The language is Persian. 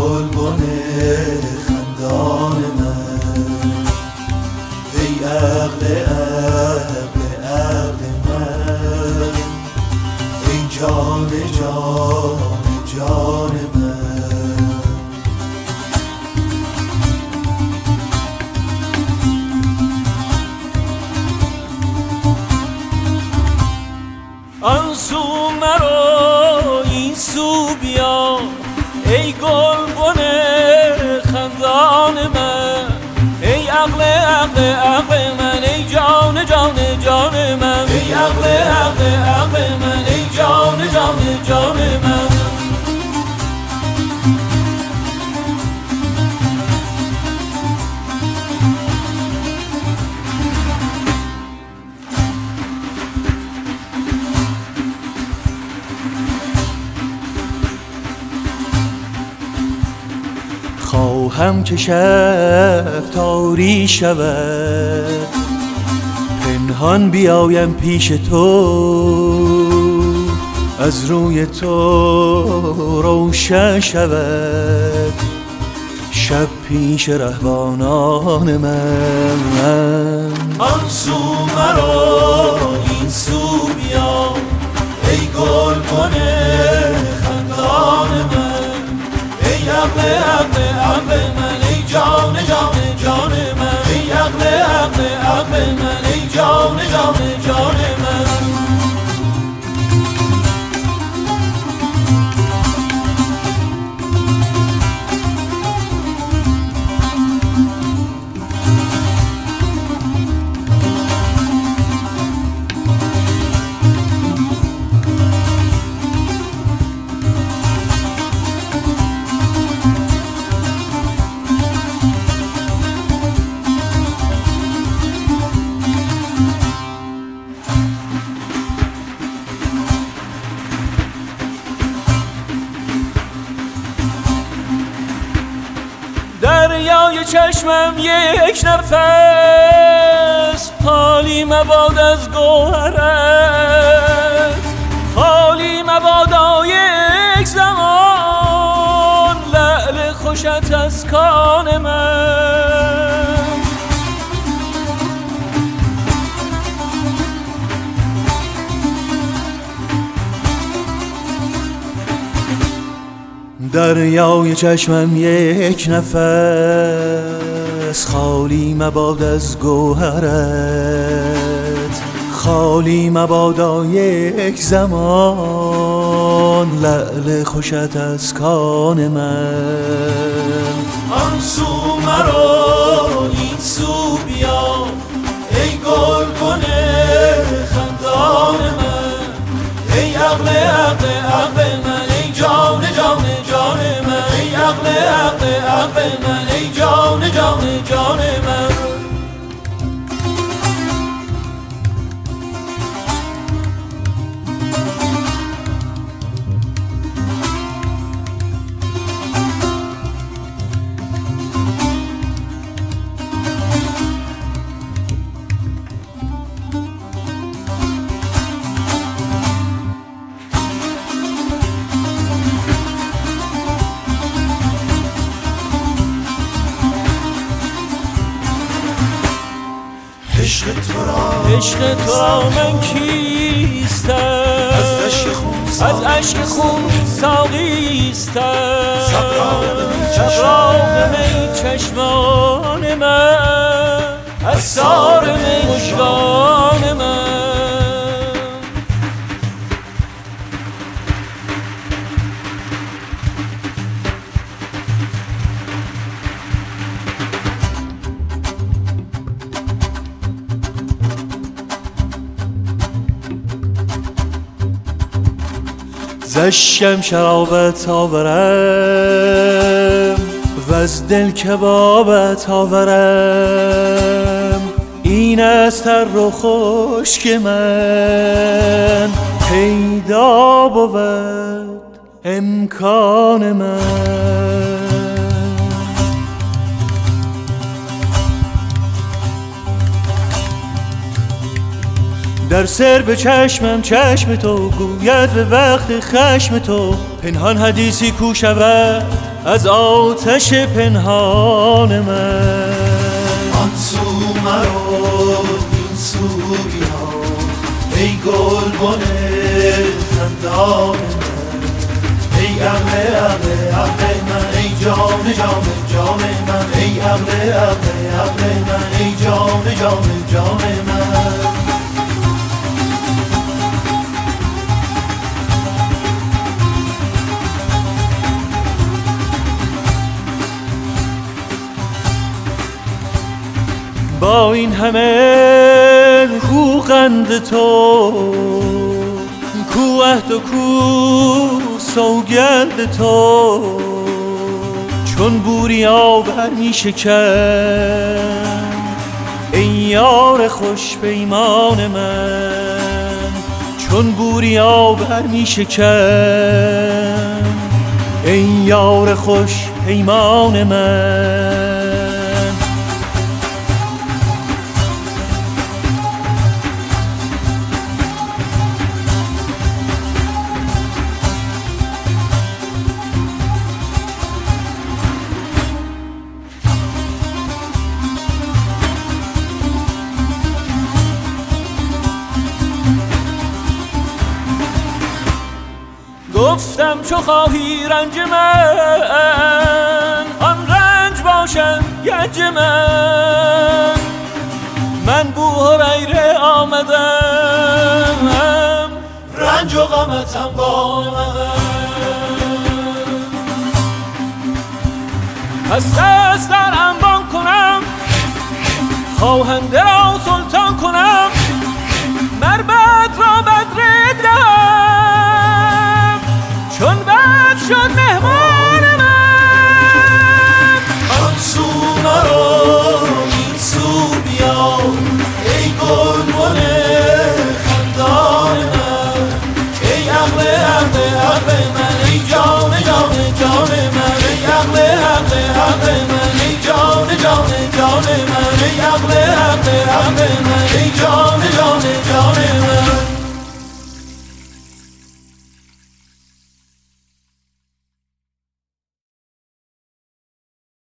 گلبن خندان من، ای عقل عقل عقل من، ای جان جان جان من. آن سو مرو این سو بیا، ای گلبن خندان من، ای عقل عقل عقل من، ای جان جان جان من، ای عقل عقل عقل من، ای جان جان جان من. خواهم که شب تاری شود، پنهان بیایم پیش تو، از روی تو روشن شود شب پیش رهبانان من. آن سو مرو این سو بیا، ای گلبن خندان من، ای عقل عقل عقل من، ای جان جان جان من، ای عقل عقل عقل من، ای جان جان جان من. دریای چشمم یک نفس، خالی مباد از گوهرت، خالی مبادا یک زمان لعل خوشت از کان من. دریای چشمم یک نفس، خالی مباد از گوهرت، خالی مبادا یک زمان لعل خوشت از کان من. آن سو مرو این سو بیا، ای گلبن خندان من، ای عقل عقل عقل من، ای جان جان جان من، ای عقل عقل عقل من، ای جان جان جان من. عشق تو را من کیستم، از اشک خون ساقیستم، سغراق می چشمان من، اسرار مژگان من. زشکم شرابت آورم وز دل کبابت آورم، این از تر و خشک من پیدا بود امکان من. در سر به چشمم چشم تو گوید به وقت خشم تو، پنهان حدیثی کو شود از آتش پنهان من. آن سو مرو این سو بیا ای گلبن خندان من، ای عقل عقل عقل من، ای جان جان جان من، ای عقل عقل عقل من، ای جان جان جان من. با این همه کو قند تو، کو عهد و کو سوگند تو، چون بوریا برمی شکن ای یار خوش پیمان من، چون بوریا برمی شکن ای یار خوش پیمان من. گفتم چو خواهی رنج من، آن رنج باشد گنج من. من بو هریره آمدم، رنج و غمتم با من. پس دست در انبان کنم، خواهنده را سلطان کنم، مربد را بدره دهم، چون بد شد مهمان من. آن سو مرو این سو بیا ای گلبن خندان من، ای عقل عقل عقل من، ای جان جان جان من، ای عقل عقل عقل من، ای جان جان جان من، ای عقل عقل عقل من، ای جان